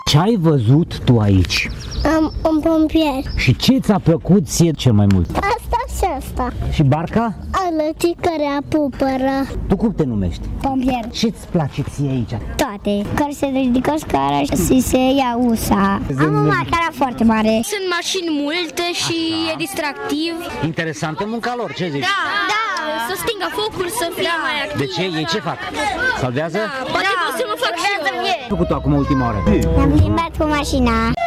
Ce ai văzut tu aici? Un pompier. Și ce ți-a plăcut ție cel mai mult? Asta și asta. Și barca? Alății care pupără. Tu cum te numești? Pompier. Ce-ți place ție aici? Toate. Care se ridică scara și se ia usa. Am o mașină foarte mare. Sunt mașini multe și e distractiv. Interesantă munca lor, ce zici? Da, să stingă focul, să fie mai activ. De ce? Ei ce fac? Salvează? Poate pot să mă fac și eu. Ce ai făcut tu acum ultima oră? Am plimbat cu mașina.